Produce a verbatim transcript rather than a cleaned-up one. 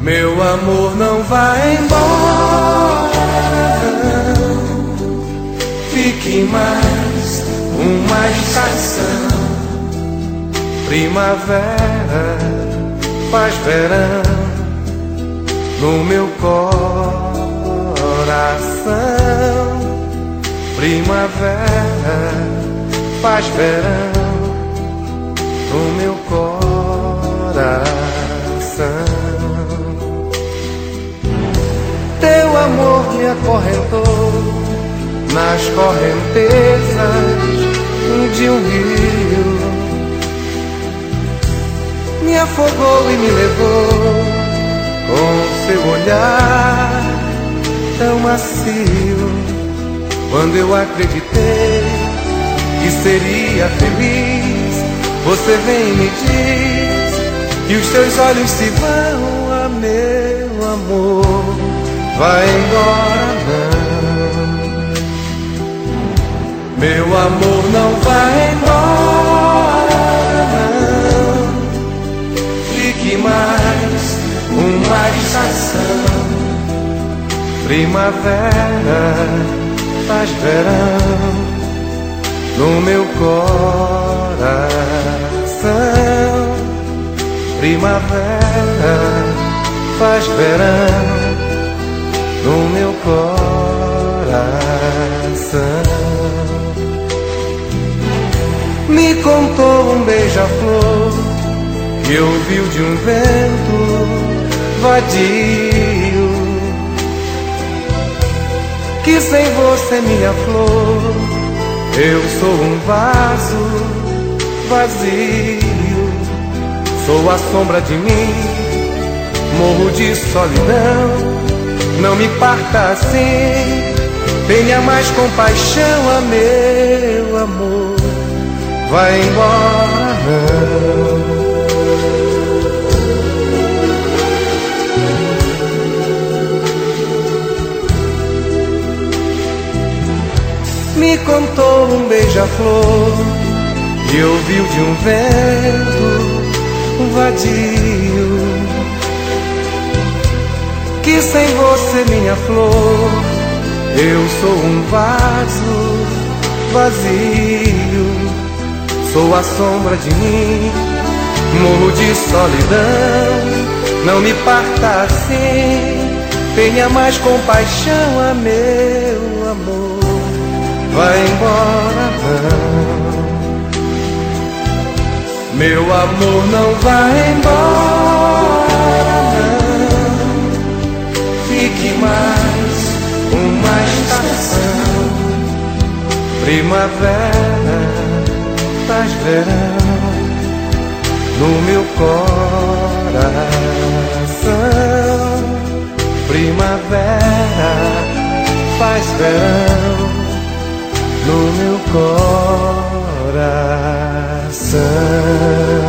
Meu amor não vai embora, não. Fique mais uma estação. Primavera faz verão no meu coração. Primavera faz verão no meu coração. Teu amor me acorrentou nas correntezas de um rio, me afogou e me levou com seu olhar tão macio. Quando eu acreditei que seria feliz, você vem e me diz que os seus olhos se vão. Ah, meu amor, vai embora não. Meu amor não vai embora não. Fique mais uma estação. Primavera faz verão no meu coração. Primavera faz verão no meu coração. Me contou um beija-flor que ouviu de um vento vadio, que sem você, minha flor, eu sou um vaso vazio. Sou a sombra de mim, morro de solidão. Não me parta assim, tenha mais compaixão. Ah, meu amor, vai embora não. Me contou um beija-flor que ouviu de um vento vadio, que sem você, minha flor, eu sou um vaso vazio. Sou a sombra de mim, morro de solidão. Não me parta assim, tenha mais compaixão. Ah, meu amor, vai embora não. Meu amor não vai embora não. Fique mais uma estação. Primavera faz verão no meu coração. Primavera faz verão no meu coração.